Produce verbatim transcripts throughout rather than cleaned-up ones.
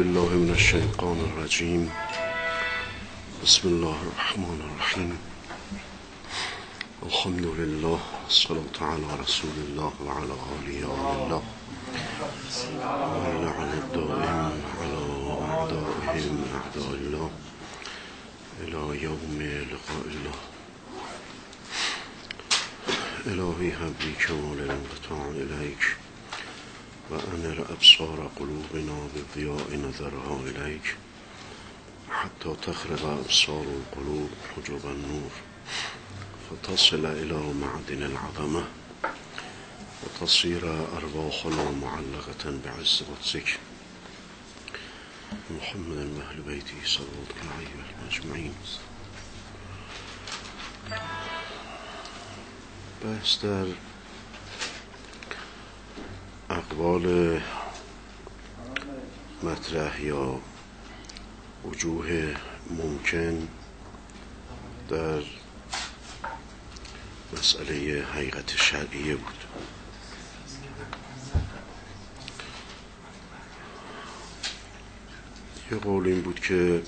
بالله من الشیطان الرجیم. بسم الله الرحمن الرحیم. الحمد لله والصلاة على رسول الله وعلى آله الله واللعن الدائم على أعدائهم أعداء الله إلى يوم لقاء الله. إلهي هب لي كمال الانقطاع إليك وأنر أبصار قلوبنا بضياء نظرها إليك حتى تخرق أبصار القلوب حجب النور فتصل إلى معدن العظمة وتصير أرواحنا معلقة بعز قدسك محمد وأهل بيته صلى الله عليه وسلم أجمعين. بحث در اقوال مطرح یا وجوه ممکن در مسئله حقیقت شرعیه بود. یه قول این بود که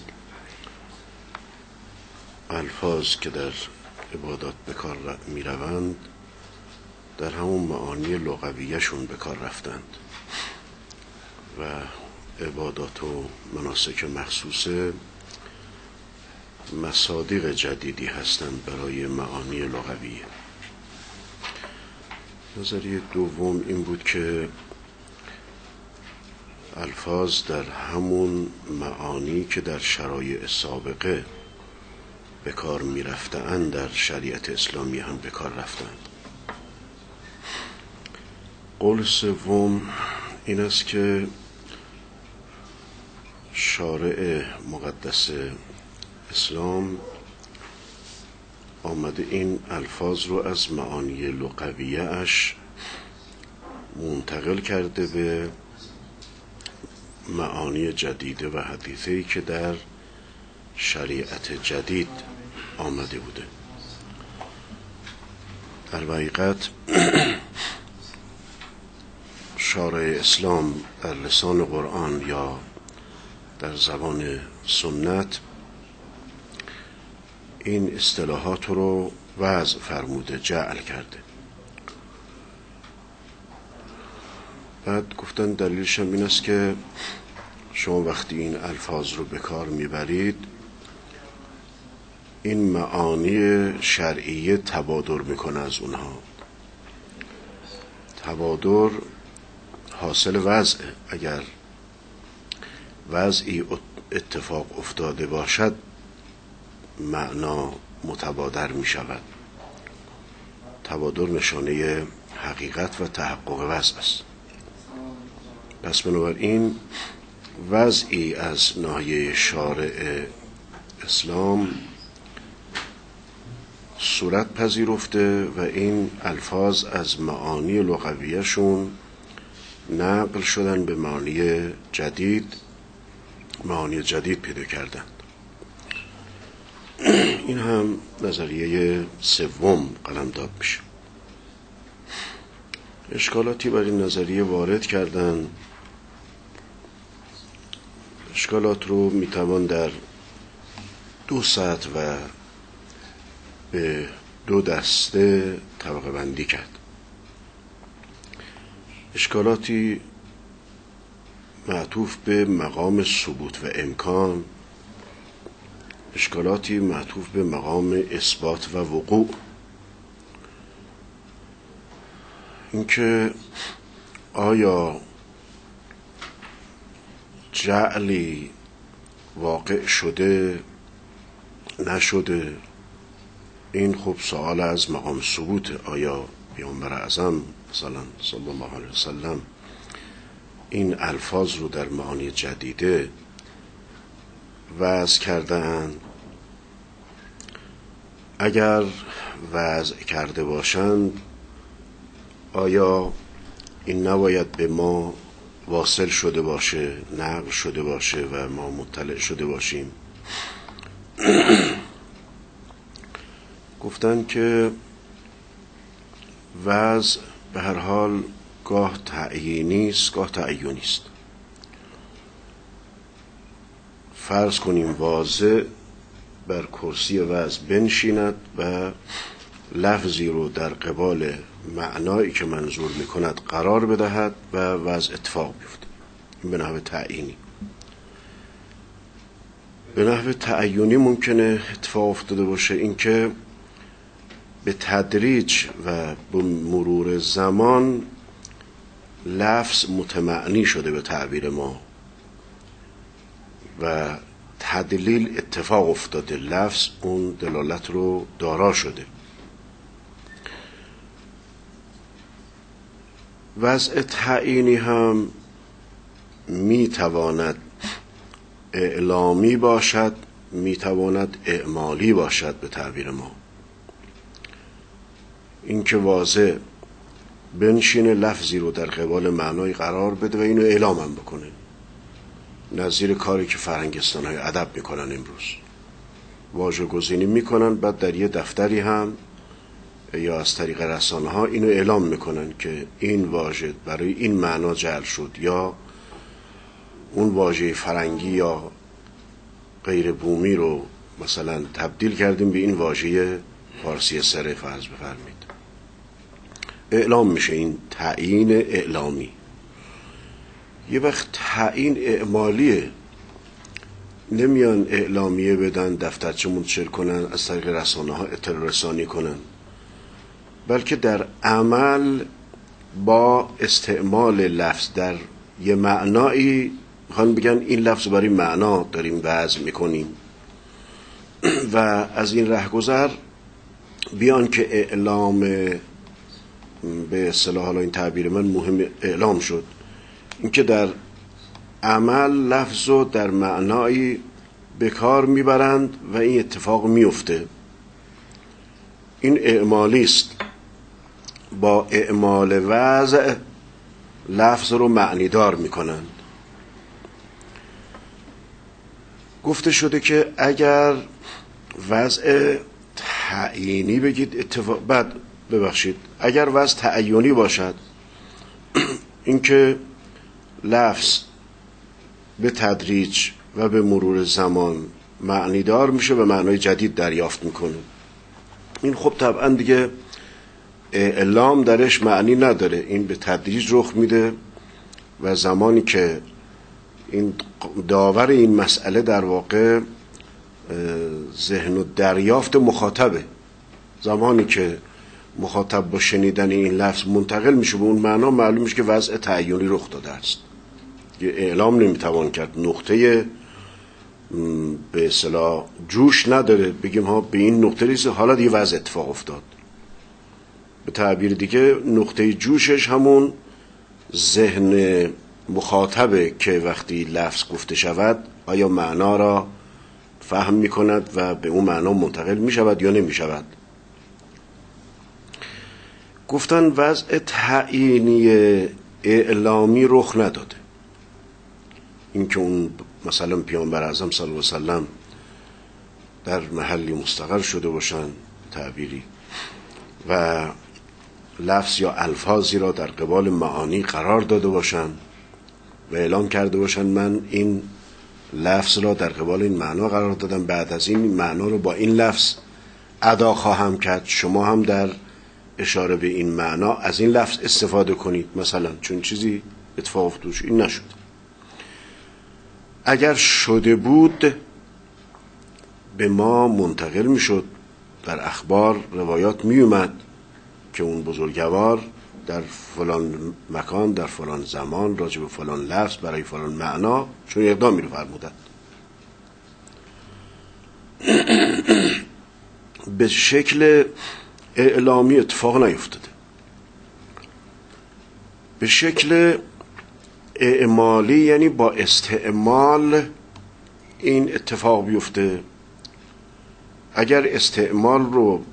الفاظ که در عبادات به کار می روند در همون معانی لغویه شون به کار رفتند و عبادات و مناسک مخصوصه مصادیق جدیدی هستند برای معانی لغویه. نظریه دوم این بود که الفاظ در همون معانی که در شرایع سابقه به کار می رفتند در شریعت اسلامی هم به کار رفتند. قول سوم این است که شارع مقدس اسلام آمده این الفاظ رو از معانی لغویه اش منتقل کرده به معانی جدیده و حدیثه‌ای که در شریعت جدید آمده بوده. در حقیقت شارع اسلام در لسان قرآن یا در زبان سنت این اصطلاحات رو وضع فرموده، جعل کرده. بعد گفتن دلیلش هم این است که شما وقتی این الفاظ رو به کار میبرید این معانی شرعیه تبادر میکنه از اونها. تبادر حاصل وضع، اگر وضعی اتفاق افتاده باشد معنا متبادر می شود. تبادر نشانه حقیقت و تحقق وضع است. پس بنابراین وضعی از ناحیه شارع اسلام صورت پذیرفته و این الفاظ از معانی لغویشون نقل شدن به معانی جدید، معانی جدید پیدا کردند. این هم نظریه سوم قلمداد میشه. اشکالاتی بر این نظریه وارد کردن. اشکالات رو میتوان در دو سطح و به دو دسته طبقه بندی کرد. اشکالاتی معطوف به مقام ثبوت و امکان، اشکالاتی معطوف به مقام اثبات و وقوع. اینکه آیا جعلی واقع شده نشده، این خب سوال از مقام ثبوت. آیا پیامبر اعظم مثلا صلی الله علیه وسلم این الفاظ رو در معانی جدیده وضع کردن؟ اگر وضع کرده باشند آیا این نباید به ما واصل شده باشه، نقل شده باشه و ما مطلع شده باشیم؟ گفتن که وضع به هر حال گاه تعیینی است گاه تعیینی است. فرض کنیم واضع بر کرسی وضع بنشیند و لفظی رو در قبال معنایی که منظور میکند قرار بدهد و وضع اتفاق بیفته. این به نحو تعیینی. به نحو تعیینی ممکنه اتفاق افتاده باشه اینکه به تدریج و به مرور زمان لفظ متمعنی شده به تعبیر ما و تدلیل اتفاق افتاده، لفظ اون دلالت رو دارا شده. وضع تعیینی هم میتواند اعلامی باشد، میتواند اعمالی باشد به تعبیر ما. اینکه واضع بنشینه لفظی رو در قبال معنای قرار بده و اینو اعلام هم بکنه، نظیر کاری که فرهنگستان های ادب میکنن امروز. واژه گزینی میکنن، بعد در یه دفتری هم یا از طریق رسانه ها اینو اعلام میکنن که این واژه برای این معنا جعل شد، یا اون واژه فرنگی یا غیر بومی رو مثلا تبدیل کردیم به این واژه فارسی سره فرض بفرمید. اعلام میشه، این تعیین اعلامی. یه وقت تعیین اعمالیه، نمیان اعلامیه بدن، دفترچه منتشر کنن، از طریق رسانه ها اطلاع رسانی کنن، بلکه در عمل با استعمال لفظ در یه معنایی میخوان بگن این لفظ برای معنا داریم وضع میکنیم و از این رهگذر بیان که اعلام به اصطلاح، حالا این تعبیر من مهم، اعلام شد، اینکه در عمل لفظ رو در معنایی به کار میبرند و این اتفاق میفته. این اعمالی است. با اعمال وضع لفظ رو معنی دار میکنند. گفته شده که اگر وضع تعیینی بگید اتفاق، بعد ببخشید اگر وضع تعیینی باشد، اینکه لفظ به تدریج و به مرور زمان معنی دار میشه و معنای جدید دریافت میکنه، این خب طبعا دیگه اعلام درش معنی نداره، این به تدریج رخ میده و زمانی که این داور این مسئله در واقع ذهن و دریافت مخاطبه، زمانی که مخاطب با شنیدن این لفظ منتقل میشه به اون معنا، معلوم میشه که وضع تعیینی رخ داده است. یه اعلام نمیتوان کرد، نقطه به اصطلاح جوش نداره بگیم ها به این نقطه رسید حالا دیگه وضع اتفاق افتاد. به تعبیر دیگه نقطه جوشش همون ذهن مخاطبه که وقتی لفظ گفته شود آیا معنا را فهم میکند و به اون معنا منتقل میشود یا نمیشود. گفتن وضع تعیینی اعلامی رخ نداده. اینکه اون مثلا پیامبر اعظم صلی الله علیه و سلم در محلی مستقر شده باشن تعبیری و لفظ یا الفاظی را در قبال معانی قرار داده باشن و اعلام کرده باشن من این لفظ را در قبال این معنا قرار دادم، بعد از این معنا رو با این لفظ ادا خواهم کرد، شما هم در اشاره به این معنا از این لفظ استفاده کنید مثلا، چون چیزی اتفاق افتاد. این نشد. اگر شده بود به ما منتقل میشد، در اخبار روایات میومد که اون بزرگوار در فلان مکان در فلان زمان راجع به فلان لفظ برای فلان معنا چون اقدامی رو فرمودند. به شکل اعلامی اتفاق نیفتاده، به شکل اعمالی، یعنی با استعمال این اتفاق بیفته. اگر استعمال رو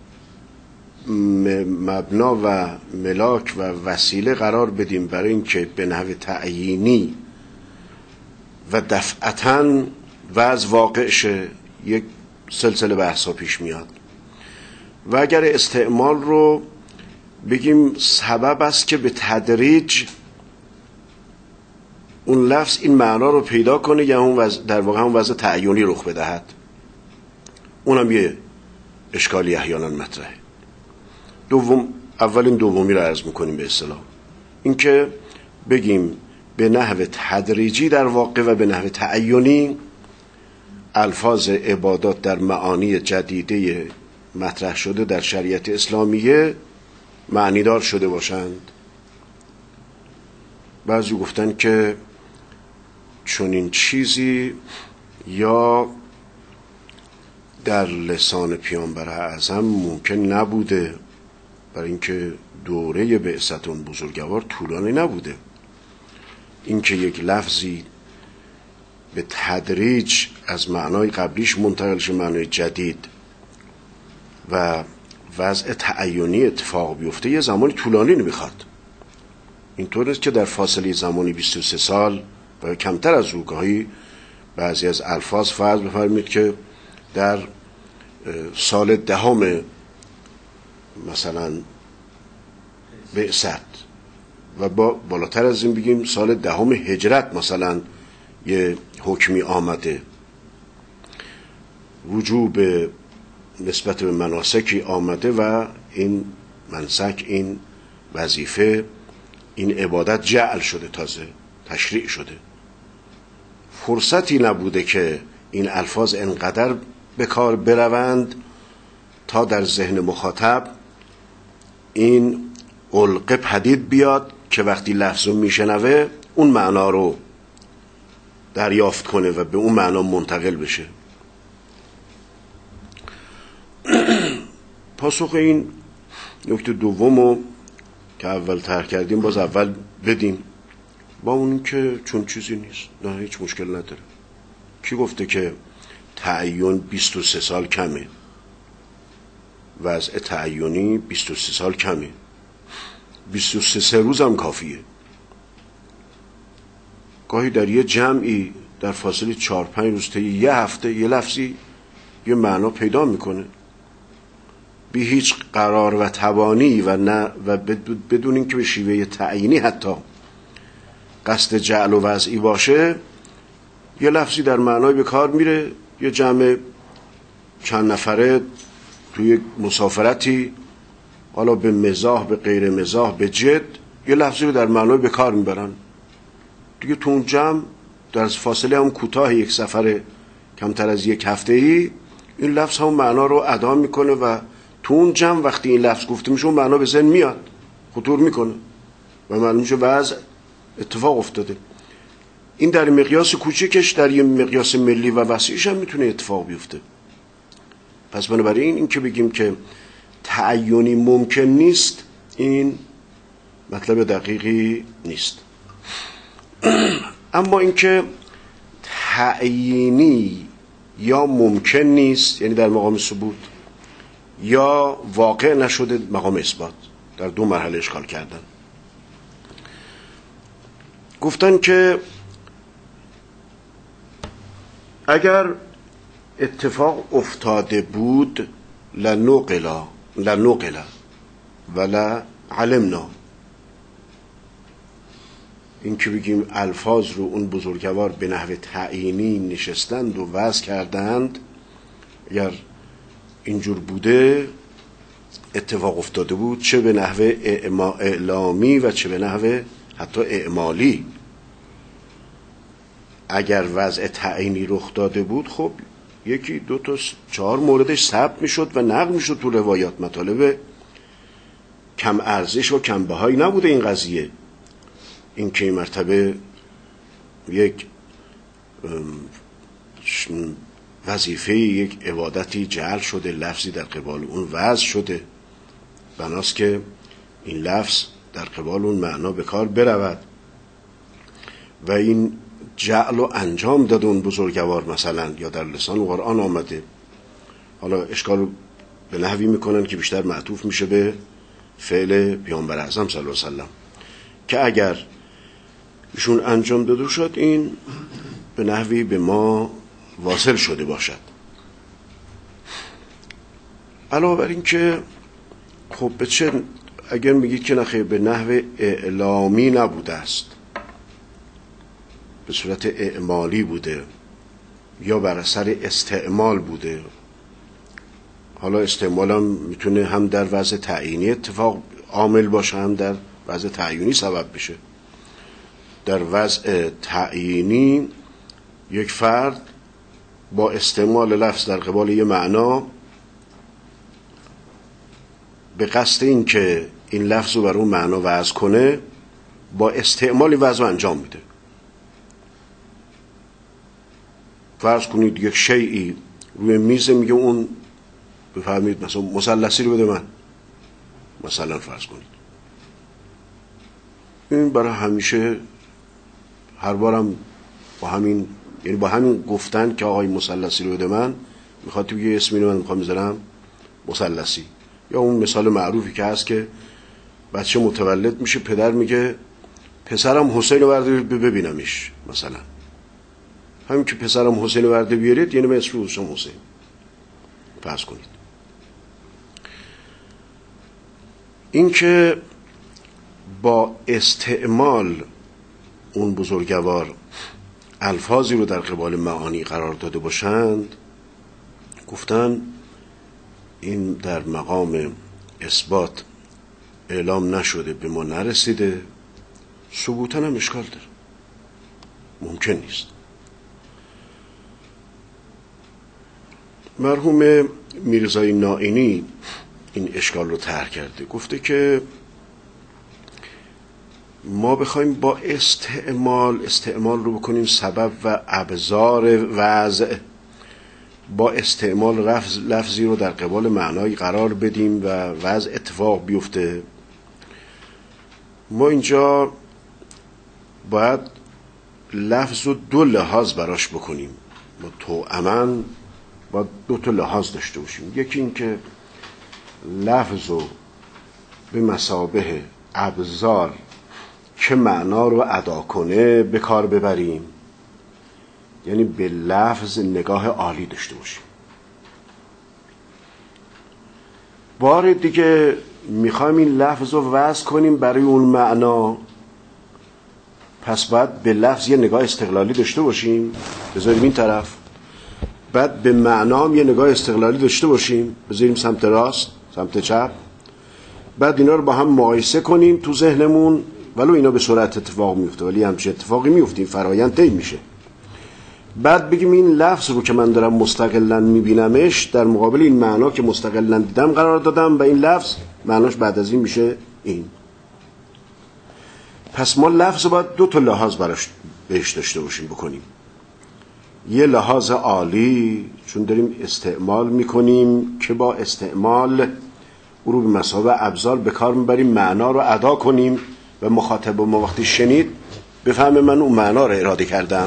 مبنا و ملاک و وسیله قرار بدیم برای اینکه به نحو تعیینی و دفعتاً وضع واقع شه، یک سلسله بحثا پیش میاد. و اگر استعمال رو بگیم سبب است که به تدریج اون لفظ این معنا رو پیدا کنه یا اون وضع در واقع هم وضع تعیینی رخ بدهد. اونم یه اشکالی احیانا مطرحه. دوم، اول این دومی رو عرض میکنیم به اصطلاح، این که بگیم به نحو تدریجی در واقع و به نحو تعیینی الفاظ عبادات در معانی جدیده مطرح شده در شریعت اسلامیه معنیدار شده باشند. بعضی گفتن که چنین چیزی یا در لسان پیامبر اعظم ممکن نبوده، برای اینکه دوره بعثت اون بزرگوار طولانی نبوده. اینکه یک لفظی به تدریج از معنای قبلیش منتقل شه معنای جدید و وضع تعیینی اتفاق بیفته یه زمانی طولانی نمیخواد. اینطور است که در فاصله زمانی بیست و سه سال و کمتر از او گاهی بعضی از الفاظ فرض بفرمید که در سال دهم مثلا بعثت و با بالاتر از این بگیم سال دهم هجرت مثلا یه حکمی آمده، وجوب نسبت به مناسکی آمده و این منسک، این وظیفه، این عبادت جعل شده، تازه تشریع شده. فرصتی نبوده که این الفاظ انقدر به کار بروند تا در ذهن مخاطب این علقه پدید بیاد که وقتی لفظ رو میشنوه اون معنا رو دریافت کنه و به اون معنا منتقل بشه. پاسخ این نکته دومو که اول طرح کردیم باز اول بدیم، با اون که چون چیزی نیست، نه هیچ مشکل نداره. کی گفته که تعیین بیست و سه سال کمه؟ وضع تعیینی بیست و سه سال کمه، بیست و سه سه روز هم کافیه. گاهی در یه جمعی در فاصله چهار پنج روز تا یه هفته یه لفظی یه معنا پیدا میکنه بی هیچ قرار و توانی و نه و بدون اینکه به شیوه تعیینی حتی قصد جعل و وضعی باشه، یه لفظی در معنای به کار میره. یه جمع چند نفره توی مسافرتی، حالا به مزاح به غیر مزاح به جد، یه لفظی رو در معنای به کار میبرن دیگه. تو اون جمع در فاصله هم کوتاه یک سفر کمتر از یک هفته‌ای این لفظ هم معنا رو ادا میکنه و تو اون جمع وقتی این لفظ گفته میشه اون معنا به ذهن میاد، خطور میکنه و معلوم میشه وضع اتفاق افتاده. این در مقیاس کوچکش، در یه مقیاس ملی و وسیعش هم میتونه اتفاق بیفته. پس بنابراین این که بگیم که تعیینی ممکن نیست، این مطلب دقیقی نیست. اما اینکه تعیینی یا ممکن نیست، یعنی در مقام ثبوت، یا واقع نشده مقام اثبات، در دو مرحله اشکال کردن. گفتن که اگر اتفاق افتاده بود لنقلا لنقلا ولا علمنا، این که بگیم الفاظ رو اون بزرگوار به نحو تعیینی نشستند و وضع کردند، اگر اینجور بوده اتفاق افتاده بود، چه به نحو اعلامی و چه به نحو حتی اعمالی، اگر وضع تعیینی رخ داده بود، خب یکی دو تا چهار موردش ثبت میشد و نقل میشد تو روایات. مطالب کم ارزش و کم بهایی نبوده این قضیه. این که این مرتبه یک وظیفه، یک عبادتی جعل شده، لفظی در قبال اون وضع شده، بناست که این لفظ در قبال اون معنا به کار برود و این جعل و انجام داده اون بزرگوار مثلا، یا در لسان قرآن آمده. حالا اشکال رو به نحوی میکنن که بیشتر معطوف میشه به فعل پیامبر اعظم صلی الله علیه وسلم، که اگر ایشون انجام داده شد این به نحوی به ما واصل شده باشد. علاوه بر این که خب به چه، اگر میگید که نخیر به نحو اعلامی نبوده است، به صورت اعمالی بوده یا بر اثر استعمال بوده. حالا استعمال هم میتونه هم در وضع تعیینی اتفاق عامل باشه، هم در وضع تعیینی سبب بشه. در وضع تعیینی یک فرد با استعمال لفظ در قبال یه معنا به قصد این که این لفظ رو بر اون معنا وضع کنه با استعمال وضع رو انجام میده. فرض کنید یک شیئی روی میز، میگه اون بفرمایید مثلا مثلثی رو بده من، مثلا فرض کنید. این برای همیشه هر بارم با همین، یعنی با همین گفتن که آقای مثلثی رو بده من، میخواد تو یه اسمی رو من میخوام بذارم مثلثی. یا اون مثال معروفی که هست که بچه متولد میشه، پدر میگه پسرم حسین رو برده ببینمش، مثلا همین که پسرم حسین رو برده بیارید یعنی من اسم حسین حسین فرض کنید. این که با استعمال اون بزرگوار الفاظی رو در قبال معانی قرار داده باشند، گفتن این در مقام اثبات اعلام نشده، به ما نرسیده، ثبوتاً هم اشکال داره، ممکن نیست. مرحوم میرزای نائینی این اشکال رو طرح کرده، گفته که ما بخوایم با استعمال استعمال رو بکنیم سبب و ابزار وضع، با استعمال لفظ لفظی رو در قبال معنایی قرار بدیم و وضع اتفاق بیفته، ما اینجا باید لفظ رو دو لحاظ براش بکنیم. ما توأماً باید دو تا لحاظ داشته باشیم. یکی این که لفظ رو به مثابه ابزار که معنا رو ادا کنه به کار ببریم، یعنی به لفظ نگاه عالی داشته باشیم. بار دیگه میخوایم این لفظ رو وضع کنیم برای اون معنا، پس باید به لفظ یه نگاه استقلالی داشته باشیم، بذاریم این طرف، بعد به معنا هم یه نگاه استقلالی داشته باشیم، بذاریم سمت راست سمت چپ، بعد اینا رو با هم مقایسه کنیم تو ذهنمون. ولو اینا به سرعت اتفاق میفته، ولی همچه اتفاقی میفته، این فرایند طی میشه. بعد بگیم این لفظ رو که من دارم مستقلاً میبینمش در مقابل این معنا که مستقلاً دیدم قرار دادم و این لفظ معناش بعد از این میشه این. پس ما لفظ باید دو تا لحاظ براش بهش داشته باشیم بکنیم. یه لحاظ عالی، چون داریم استعمال میکنیم که با استعمال او رو به مثابه ابزار به کار میبریم، معنا رو ادا کنیم و مخاطب ما وقتی شنید بفهمه من اون معنا رو اراده کردم.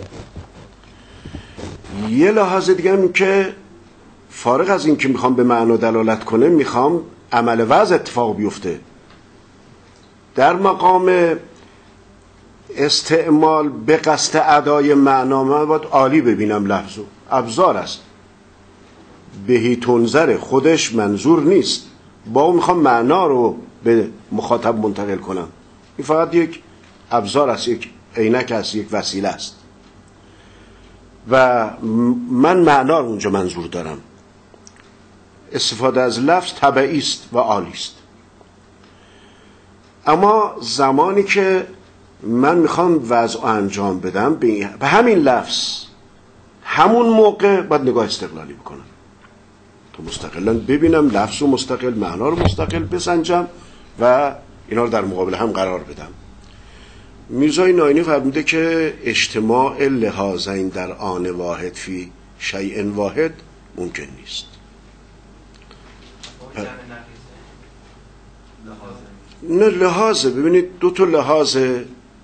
یه لحاظ دیگه هم که فارغ از این که میخوام به معنا دلالت کنه، میخوام عمل وضع اتفاق بیفته. در مقام استعمال به قصد ادای معنا من باید عالی ببینم لفظو، ابزار است، بهی تنظر، خودش منظور نیست، با اون میخوام معنا رو به مخاطب منتقل کنم. این فقط یک ابزار است، یک عینک است، یک وسیله است و من معنا رو اونجا منظور دارم. استفاده از لفظ طبیعی است و عالی است. اما زمانی که من میخوام وضع انجام بدم به همین لفظ، همون موقع باید نگاه استقلالی بکنم تا مستقلا ببینم لفظ رو مستقل، معنا رو مستقل بسنجم و اینا رو در مقابل هم قرار بدم. میرزای نائینی فرموده که اجتماع لحاظین در آن واحد فی شیء واحد ممکن نیست. نه لحاظه، ببینید دو تا لحاظه،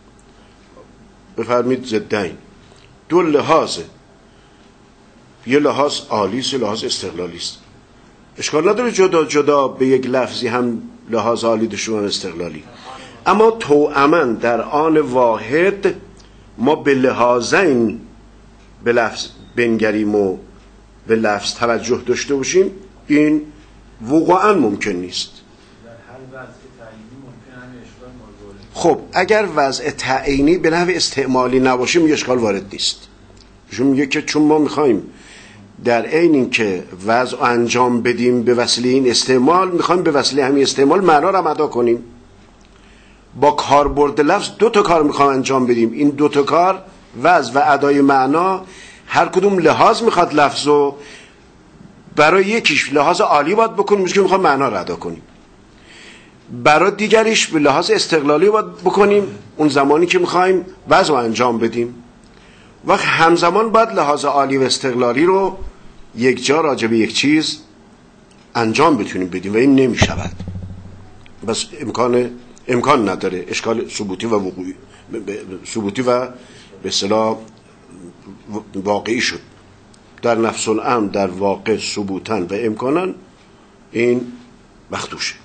بفرمید ضدین، دو لحاظه، یه لحاظ عالی است، یه لحاظ استقلالی است. اشکال نداره جدا جدا به یک لفظی هم لحاظ عالی داشته و استقلالی، اما توأماً در آن واحد ما به لحاظین به لفظ بنگریم و به لفظ توجه داشته باشیم، این وقوعاً ممکن نیست. خب اگر وضع تعیینی به نحو استعمالی نباشه میگه اشکال وارد نیست. ایشون میگه که چون ما میخوایم در عین این که وضع انجام بدیم به وسیله این استعمال، میخوایم به وسیله همین استعمال معنا رو ادا کنیم. با کاربرد لفظ دو تا کار میخوایم انجام بدیم. این دو تا کار، وضع و ادای معنا، هر کدوم لحاظ میخواد لفظو. برای یکیش لحاظ عالی باید بکنیم که میخوایم معنا رو ادا کنیم، برای دیگریش به لحاظ استقلالی باید بکنیم اون زمانی که میخوایم وضع رو انجام بدیم. وقت همزمان باید لحاظ عالی و استقلالی رو یک جا راجع به یک چیز انجام بتونیم بدیم و این نمیشود. بس امکان امکان نداره. اشکال ثبوتی و وقوعی، ثبوتی و به اصطلاح واقعی شد. در نفس الامر در واقع ثبوتاً و امکاناً این مخدوشه.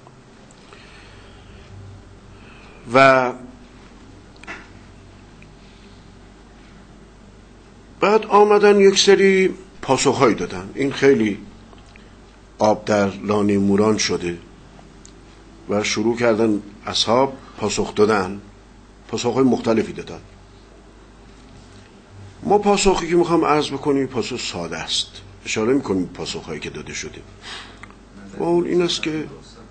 و بعد آمدن یک سری پاسخهایی دادن. این خیلی آب در لانه موران شده و شروع کردن اصحاب پاسخ دادن، پاسخهای مختلفی دادن. ما پاسخی که میخوام عرض بکنیم پاسخ ساده است. اشاره میکنیم پاسخهایی که داده شده و اون این است که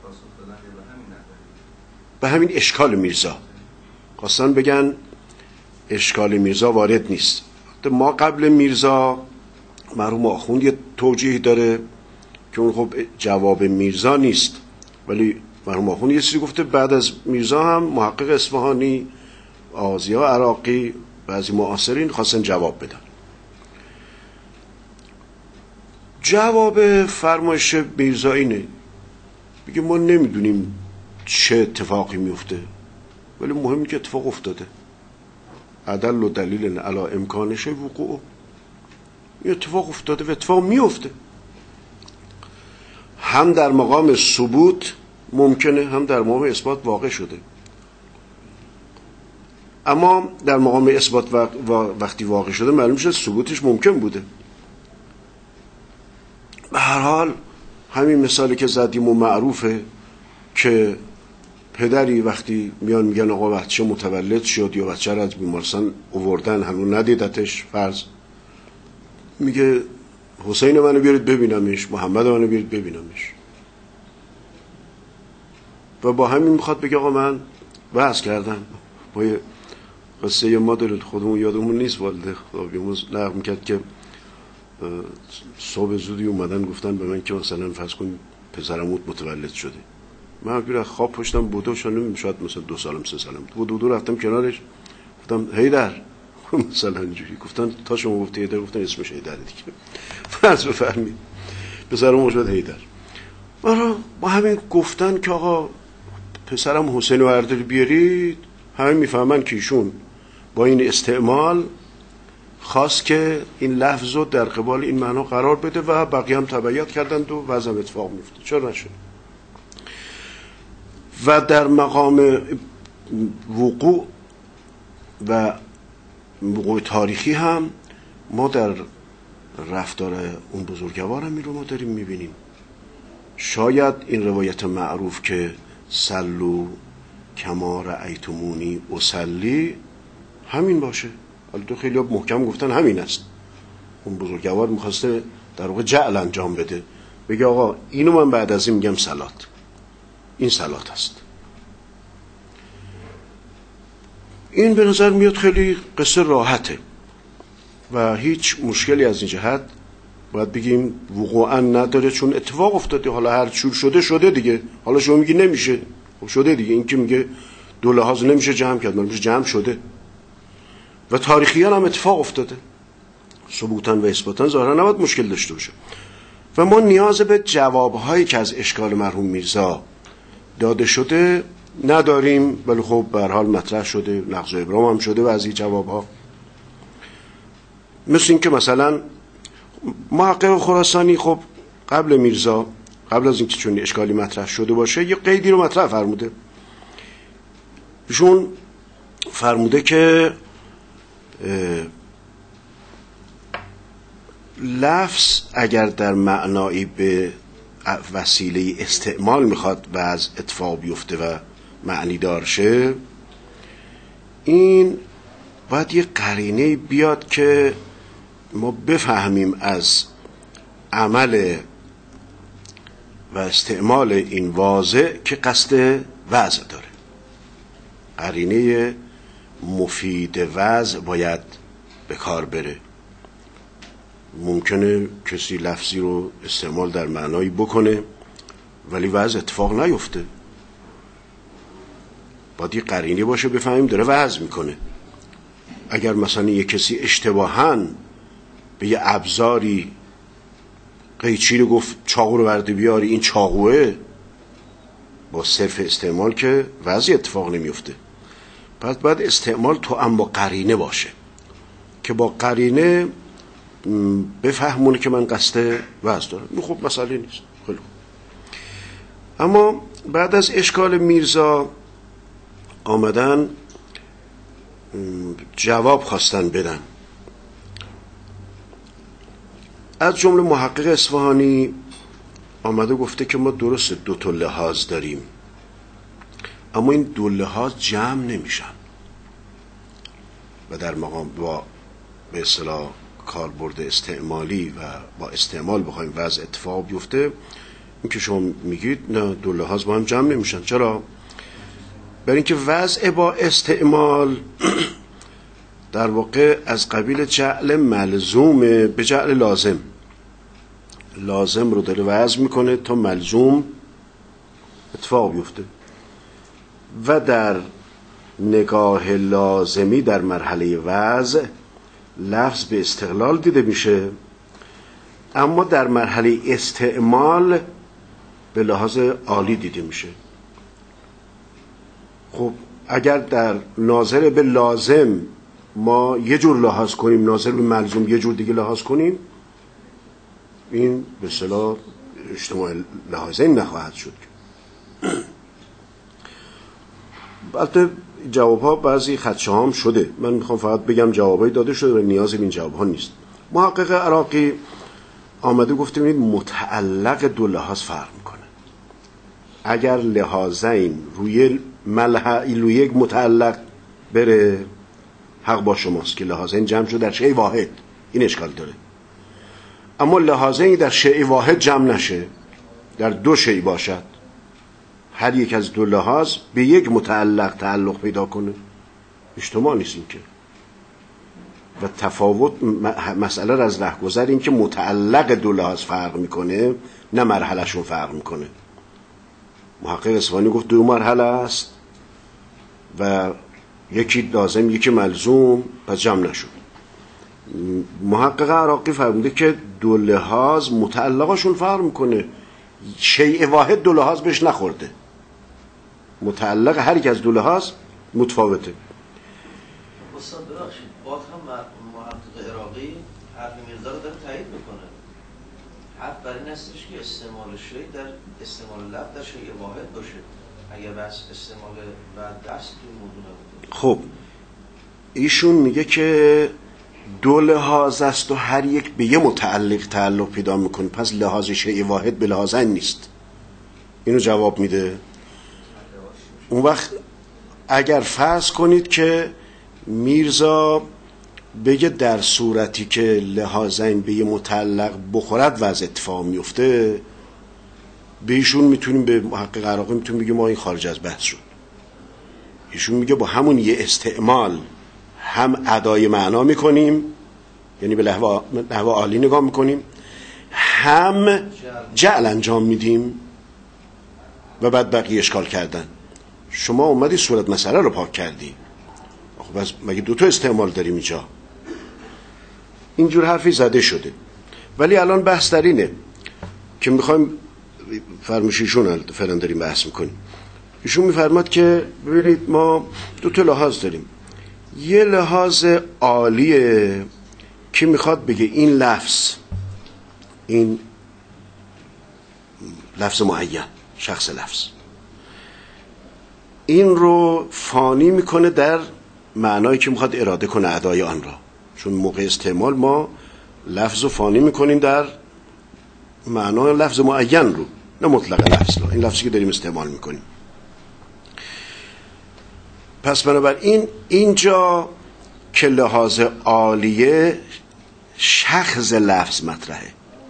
به همین اشکال میرزا خواستن بگن اشکال میرزا وارد نیست. ما قبل میرزا مرحوم آخوند یه توجیهی داره که اون خب جواب میرزا نیست، ولی مرحوم آخوند یه چیزی گفته. بعد از میرزا هم محقق اصفهانی، آغازی‌ها عراقی، بعضی معاصرین خواستن جواب بدن. جواب فرمایش میرزا اینه، میگه ما نمیدونیم چه اتفاقی میفته، ولی مهمی که اتفاق افتاده. عدل و دلیل علی امکانش وقوع، این اتفاق افتاده و اتفاق میفته. هم در مقام ثبوت ممکنه، هم در مقام اثبات واقع شده. اما در مقام اثبات وقتی واقع شده معلوم شد ثبوتش ممکن بوده. به هر حال همین مثالی که زدیم و معروفه که پدری وقتی میان میگن آقا بچه متولد شد یا بچه را از بیمارستان آوردن هنوز ندیدتش، فرض میگه حسین منو بیارید ببینمش، محمد منو بیارید ببینمش. و با همین میخواد بگه آقا من بحث کردم. با یه قصه یه مادر خودمون یادمون نیست، والده خدا بیامرز نقل میکرد که صبح زودی اومدن گفتن به من که مثلا فرض کن پسرموت متولد شده. من بیره خواب پشتم بودو شانم شاید مثلا دو سالم سه سالم بود دو دو رفتم کنارش گفتم هیدر مثلا اینجوری گفتن تا شما گفتی هیدر گفتن اسمش هیدر دیگه فرض بفرمایید پسرم موجود هیدر. مرا با همین گفتن که آقا پسرم حسین و اردل بیارید، همه میفهمن که ایشون با این استعمال خواست که این لفظ رو در قبال این معنا قرار بده و بقیه هم تبعیت کردند و وضع اتفاق میفته. چرا نشد؟ و در مقام وقوع و وقوع تاریخی هم ما در رفتار اون بزرگوار هم این رو ما داریم میبینیم. شاید این روایت معروف که سلو کما رأیتمونی اصلی همین باشه. حالا تو خیلی محکم گفتن همین است. اون بزرگوار میخواسته در واقع جعل انجام بده، بگه آقا اینو من بعد از این میگم صلات، این صلات است. این به نظر میاد خیلی قصه راحته و هیچ مشکلی از این جهت باید بگیم وقوعا نداره، چون اتفاق افتاده. حالا هر چور شده شده دیگه. حالا شما میگی نمیشه، خب شده دیگه. این که میگه دو لحاظ نمیشه جمع کرد، میشه جمع شده و تاریخیان هم اتفاق افتاده. ثبوتاً و اثباتاً ظاهرا نباید مشکل داشته باشه. و ما نیاز به جوابهایی که از اشکال مرحوم میرزا داده شده نداریم، ولی خب به هر حال مطرح شده، نقض و ابرام هم شده بعضی جوابها. مثل این که مثلا محقق خراسانی خب قبل میرزا، قبل از اینکه چون اشکالی مطرح شده باشه، یه قیدی رو مطرح فرموده. ایشون فرموده که لفظ اگر در معنایی به وسیله استعمال میخواد و از اتفاق بیفته و معنی دار شه، این باید یه قرینه بیاد که ما بفهمیم از عمل و استعمال این واضع که قصد وضع داره. قرینه مفید وضع باید به کار بره. ممکنه کسی لفظی رو استعمال در معنایی بکنه ولی وضع اتفاق نیفته. باید یه قرینه باشه بفهمیم داره وضع میکنه. اگر مثلا یه کسی اشتباهاً به یه ابزاری قیچی رو گفت چاقو رو برده بیاری، این چاقوه، با صرف استعمال که وضعی اتفاق نمیفته. پس باید استعمال تو هم با قرینه باشه که با قرینه بفهمونه که من قصد وضع دارم. این خب مسئله نیست. خیلی خوب. اما بعد از اشکال میرزا آمدن جواب خواستن بدن. از جمله محقق اصفهانی آمده گفته که ما درست دو تا لحاظ داریم اما این دو لحاظ جمع نمیشن و در مقام با به اصطلاح کاربرد استعمالی و با استعمال بخوایم وضع اتفاق بیفته، این که شما میگید نه دو لحاظ با هم جمع نمیشن. چرا؟ برای اینکه وضع با استعمال در واقع از قبیل جعل ملزوم به جعل لازم. لازم رو داره وضع میکنه تا ملزوم اتفاق بیفته و در نگاه لازمی در مرحله وضع لفظ به استقلال دیده میشه، اما در مرحله استعمال به لحاظ عالی دیده میشه. خب اگر در ناظر به لازم ما یه جور لحاظ کنیم، ناظر به ملزوم یه جور دیگه لحاظ کنیم، این به اصطلاح اجتماع لحاظین نخواهد شد. البته جواب ها بعضی خدشه هم شده، من میخوام فقط بگم جوابایی داده شده و نیاز به این جواب ها نیست. محقق عراقی آمده گفته ببینید متعلق دو لحاظ فرق میکنه. اگر لحاظین روی ملحقی روی یک متعلق بره حق با شماست که لحاظین جمع شد در شیء واحد، این اشکال داره. اما لحاظین در شیء واحد جمع نشه، در دو شیء باشد، هر یک از دو لحاظ به یک متعلق تعلق پیدا کنه، اجتماع نیست این که. و تفاوت مسئله را از رهگذر این که متعلق دو لحاظ فرق میکنه نه مرحله شون فرق میکنه. محقق اصفهانی گفت دو مرحله است و یکی لازم یکی ملزوم، پس جمع نشد. محقق عراقی فرموده که دو لحاظ متعلقشون فرق میکنه، شیء واحد دو لحاظ بهش نخورده، متعلق هر یک از دو لحاظ متفاوته. استاد ببخشید باز هم محقق عراقی حرف میرزا رو داره تایید میکنه. حرف برای این هستش که استعمال شیء در استعمال لفظ در شیء واحد باشه. اگر بس استعمال و دست توی موضوع نبوده. خب ایشون میگه که دو لحاظ است و هر یک به یه متعلق تعلق پیدا میکنه، پس لحاظ شیء واحد به لحاظ این نیست. اینو جواب میده. اون وقت اگر فرض کنید که میرزا بگه در صورتی که لحاظین به یه متعلق بخورد وضع اتفاق میفته، به ایشون میتونیم به محقق عراقی میتونیم بگیم ما این خارج از بحث شد. ایشون میگه با همون یه استعمال هم ادای معنا میکنیم، یعنی به لحوه نحو عالی نگاه میکنیم، هم جعل انجام میدیم و بعد بقیه اشکال کردن. شما اومدی صورت مسئله رو پاک کردی، خب بس مگه دوتا استعمال داریم اینجا؟ اینجور حرفی زده شده. ولی الان بحث در اینه که میخوایم فرموشیشون فعلا داریم بحث میکنیم. ایشون میفرماد که ببینید ما دو تا لحاظ داریم. یه لحاظ عالیه که میخواد بگه این لفظ، این لفظ معین، شخص لفظ، این رو فانی میکنه در معنایی که میخواد اراده کنه ادای آن را. چون موقع استعمال ما لفظ رو فانی میکنیم در معنای لفظ معین رو، نه مطلق لفظ رو، این لفظی که داریم استعمال میکنیم. پس بنابراین اینجا که لحاظ عالیه شخص لفظ مطرحه،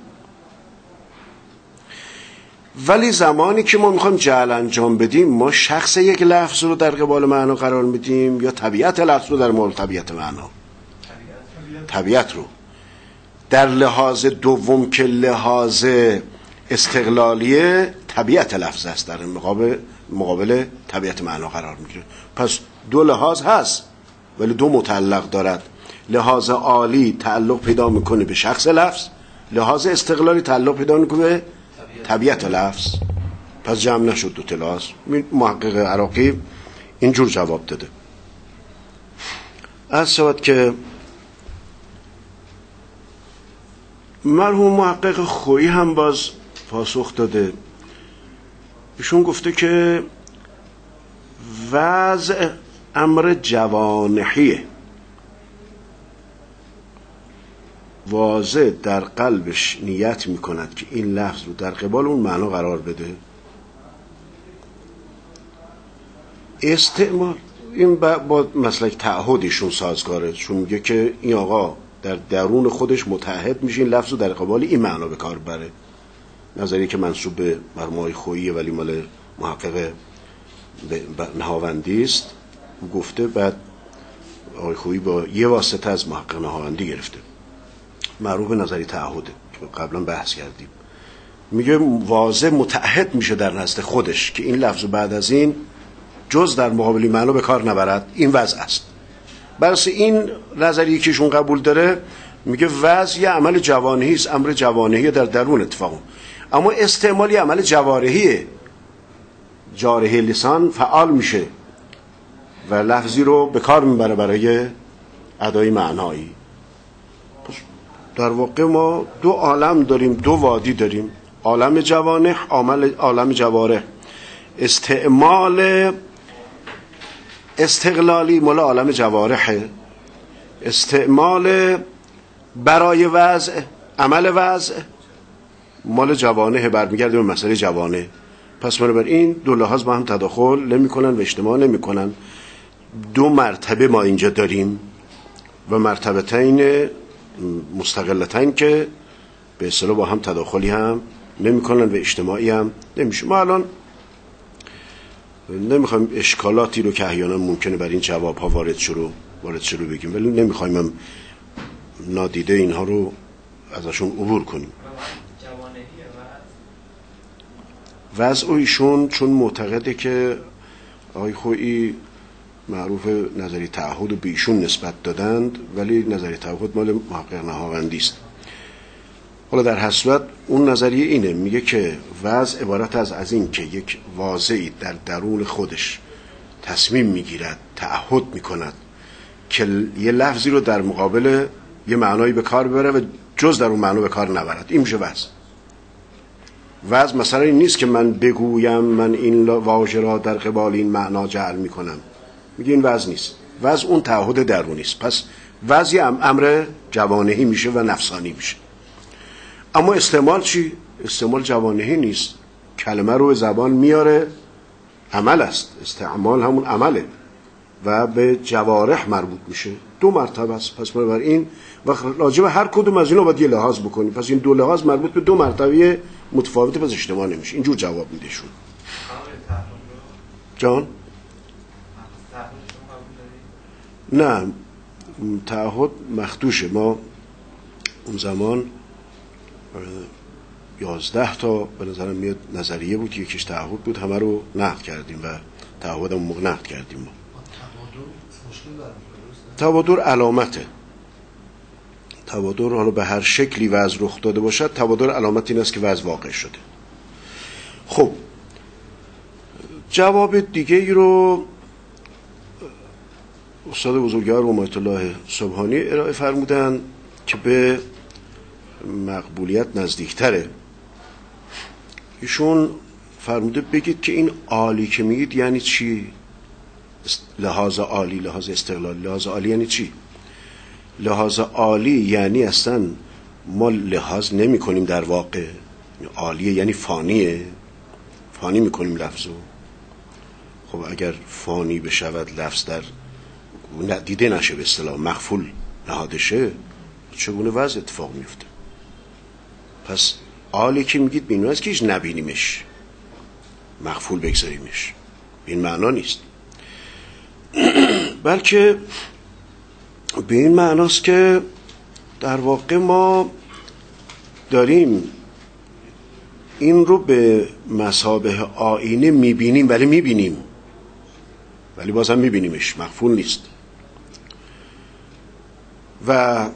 ولی زمانی که ما میخوایم جعل انجام بدیم ما شخص یک لفظ رو در قبال معنا قرار میدیم یا طبیعت لفظ رو در مورد طبیعت معنا؟ طبیعت رو. در لحاظ دوم که لحاظ استقلالیه طبیعت لفظ است در مقابل مقابل طبیعت معنا قرار میگیره. پس دو لحاظ هست ولی دو متعلق دارد. لحاظ عالی تعلق پیدا میکنه به شخص لفظ، لحاظ استقلالی تعلق پیدا میکنه به طبیعت لفظ. پس جمع نشد دو تا لحاظ. محقق عراقی اینجور جواب داده. از شود که مرحوم محقق خویی هم باز پاسخ داده. ایشون گفته که وضع امر جوانحیه، واضح در قلبش نیت میکند که این لفظ رو در قبال اون معنا قرار بده. استعمال این با مسلک تعهدشون سازگاره، چون میگه که این آقا در درون خودش متعهد میشه این لفظ رو در قبال این معنا به کار بره. نظری که منسوب به مرحوم خویی ولی مال محقق نهاوندی است گفته. بعد آقای خویی با یه واسطه از محقق نهاوندی گرفته، معروف نظری تعهده که قبلا بحث کردیم. میگه واضح متعهد میشه در نزد خودش که این لفظ بعد از این جز در مقابل معنا به کار نبرد. این وضع است. بس این نظریه که ایشون قبول داره میگه وضع یه عمل جوانحی است، امر جوانحی در درون اتفاق، اما استعمال یه عمل جوارحیه. جارحه لسان فعال میشه و لفظی رو به کار میبره برای ادای معنایی. در واقع ما دو عالم داریم، دو وادی داریم، عالم جوانح، عالم جوارح. استعمال استقلالی مال عالم جوارحه، استعمال برای وضع، عمل وضع مال جوانه، برمیگرده به مسئله جوانه. پس بنابراین دو لحاظ با هم تداخل نمی کنن و اجتماع نمی کنن. دو مرتبه ما اینجا داریم و مرتبتین مستقلتین که به اصطلاح با هم تداخلی هم نمی کنن و اجتماعی هم نمیشه. ما الان نمیخوایم اشکالاتی رو که احیانا ممکنه بر این جواب ها وارد شروع وارد شروع بگیم، ولی نمیخوایم هم نادیده اینها رو ازشون عبور کنیم. وضع ایشون چون معتقده که آقای خویی معروف نظری تعهد رو به ایشون نسبت دادند، ولی نظری تعهد مال محقق نهاوندی است. حالا در هر صورت اون نظریه اینه، میگه که وضع عبارت از از این که یک واضعی در درون خودش تصمیم میگیرد، تعهد میکند که یه لفظی رو در مقابل یه معنایی به کار ببره و جز در اون معنا به کار نبرد. این میشه وضع. وضع مثلا این نیست که من بگویم من این واژه را در قبال این معنا جعل میکنم. میگه این وضع نیست. وضع اون تعهد درونی است. پس وضع امر جوانحی میشه و نفسانی میشه. اما استعمال چی؟ استعمال جوانحی نیست. کلمه رو به زبان میاره، عمل است. استعمال همون عمله و به جوارح مربوط میشه. دو مرتبه است. پس بنابراین و راجع به هر کدوم از اینا باید یه لحاظ بکنیم. پس این دو لحاظ مربوط به دو مرتبه متفاوته، پس اجتماع نمیشه. اینجور جواب میده شون. جان؟ نه، تعهد مخدوشه. ما اون زمان یازده تا به نظرم میاد نظریه بود، یکیش تعهد بود، همه رو نقد کردیم و تعهد هم موقع نقد کردیم. ما تبادر علامته. تبادر حالا به هر شکلی وضع رخ داده باشد، تبادر علامت این است که وضع واقع شده. خب جواب دیگه ای رو استاد بزرگوار رحمت الله سبحانی ارائه فرمودن که به مقبولیت نزدیکتره. ایشون فرموده بگید که این عالی که میگید یعنی چی؟ لحاظ عالی، لحاظ استقلال. لحاظ عالی یعنی چی؟ لحاظ عالی یعنی اصلا ما لحاظ نمی کنیم در واقع. عالیه یعنی فانیه، فانی می کنیم لفظو. خب اگر فانی بشود لفظ در دیده نشه، به اصطلاح مخفول نهاده شه، چگونه وضع اتفاق میفته؟ پس آلی که میگید بینون است که هیچ نبینیمش، مخفول بگذاریمش، این معنا نیست، بلکه به این معناست که در واقع ما داریم این رو به مثابه آینه میبینیم، ولی میبینیم ولی بازم میبینیمش، مخفول نیست. و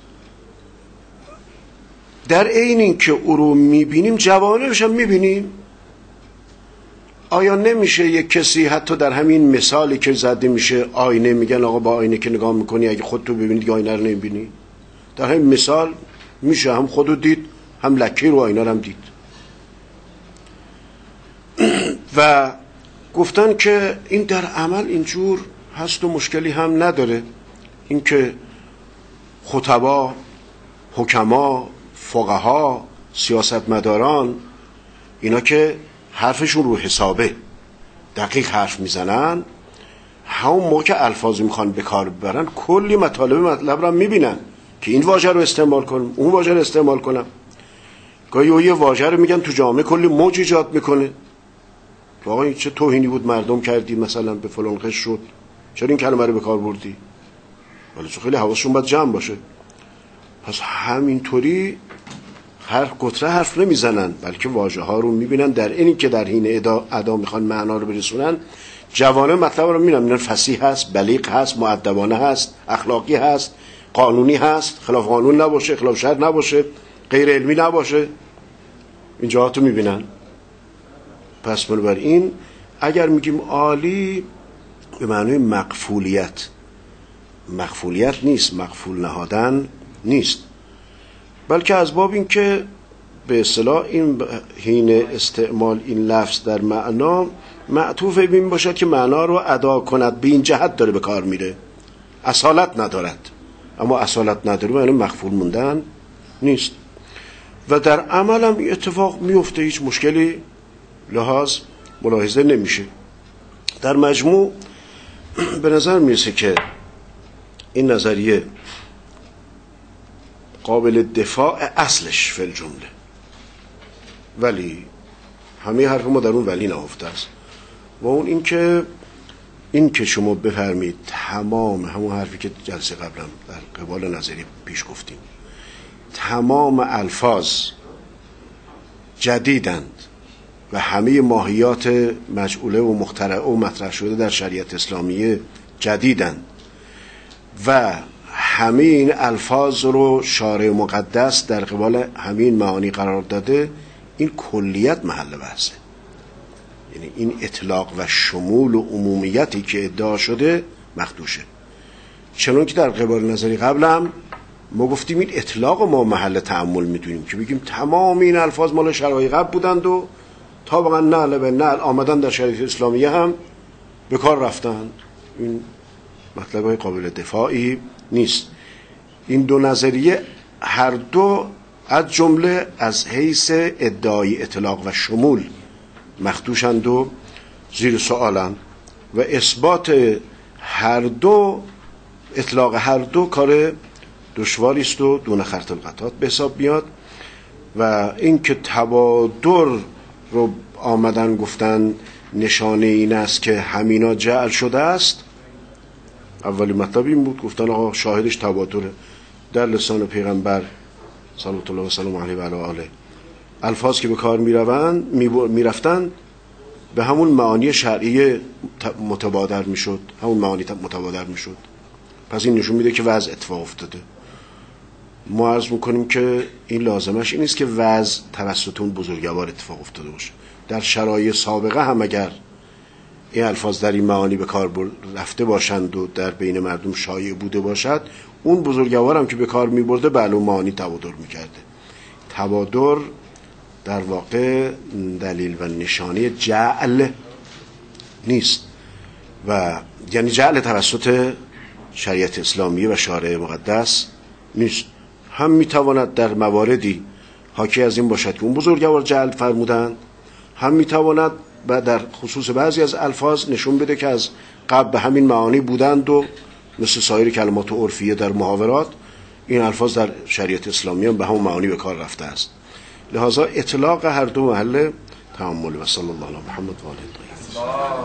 در عین این که او رو میبینیم جوانبش هم میبینیم. آیا نمیشه یک کسی حتی در همین مثالی که زده میشه آینه، میگن آقا با آینه که نگاه میکنی اگه خودتو ببینی دیگه آینه رو نمیبینی؟ در همین مثال میشه هم خودو دید، هم لکه رو آینه رو هم دید. و گفتن که این در عمل اینجور هست و مشکلی هم نداره. این که خطبا، حکما، فقها، سیاستمداران، اینا که حرفشون رو حسابه دقیق حرف میزنن، همون موقع که الفاظی میخوان به کار ببرن کلی مطالب مطلب رو میبینن که این واژه رو استعمال کنم، اون واژه رو استعمال کنم. گاهی یه واژه رو میگن تو جامعه کلی موج ایجاد میکنه که آقا این چه توهینی بود مردم کردی، مثلا به فلان قش شد، چرا این کلمه رو به کار بردی؟ ولی چون خیلی حواسشون باید جمع باشه. پس همینطوری هر قطره حرف نمیزنن، بلکه واژه ها رو میبینن، در اینی که در حین ادا, ادا میخوان معنا رو برسونن، جوانب مطلب رو میبینن، میبینن فصیح هست، بلیغ هست، مؤدبانه هست، اخلاقی هست، قانونی هست، خلاف قانون نباشه، خلاف شرع نباشه، غیر علمی نباشه، این جهاتو میبینن. پس بنابراین اگر میگیم عالی به معنی مقفولیت، مقفولیت نیست، مقفول نهادن نیست، بلکه از باب این که به اصطلاح این حین استعمال این لفظ در معنا معطوف بین باشد که معنا رو ادا کند، به این جهت داره به کار میره، اصالت ندارد. اما اصالت نداره یعنی مخفول موندن نیست. و در عمل هم اتفاق میفته، هیچ مشکلی لحاظ ملاحظه نمیشه. در مجموع به نظر میرسه که این نظریه قابل دفاع اصلش فی الجمله، ولی همه حرف ما در اون ولی نهفته است. و اون این که این که شما بفرمید تمام همون حرفی که جلسه قبلم در قبال نظریه پیش گفتیم، تمام الفاظ جدیدند و همه ماهیات مجعوله و مخترعه و مطرح شده در شریعت اسلامیه جدیدند و همه این الفاظ رو شارع مقدس در قبال همین معانی قرار داده، این کلیت محل بحثه. یعنی این اطلاق و شمول و عمومیتی که ادعا شده مخدوشه. چنان که در قبال نظری قبلم ما گفتیم این اطلاق ما محل تأمل میدونیم که بگیم تمام این الفاظ مال شرایع قبل بودند و طابقا نعل به نعل آمدن در شریعت اسلامیه هم به کار رفتند. این مطلب قابل دفاعی نیست. این دو نظریه هر دو از جمله از حیث ادعای اطلاق و شمول مخدوشند و زیر سوالند و اثبات هر دو، اطلاق هر دو کار دشواری است و دون خرط القطات به حساب بیاد. و این که تبادر رو آمدن گفتن نشانه این است که همینا جعل شده است، اولی مطلب این بود، گفتن آقا شاهدش تبادره. در لسان پیغمبر صلوات الله و سلام علیه و علی آله الفاظ که به کار میروند میرفتن به همون معانی شرعی متبادر میشد، همون معانی متبادر میشد. پس این نشون میده که وضع اتفاق افتاده. ما عرض میکنیم که این لازمش این است که وضع توسط اون بزرگوار اتفاق افتاده باشه. در شرایط سابقه هم اگر این الفاظ در این معانی به کار رفته باشند و در بین مردم شایع بوده باشد، اون بزرگوار هم که به کار میبرده به علوم معانی تبادر میکرده. تبادر در واقع دلیل و نشانه جعل نیست، و یعنی جعل توسط شریعت اسلامیه و شارع مقدس نیست. هم میتواند در مواردی حاکی از این باشد که اون بزرگوار جعل فرمودند، هم میتواند و در خصوص بعضی از الفاظ نشون بده که از قبل به همین معانی بودند و مثل سایر کلمات عرفیه در محاورات این الفاظ در شریعت اسلامی هم به همون معانی به کار رفته است. لذا اطلاق هر دو محل تعامل. و صلی الله علی محمد و آله الطاهرین.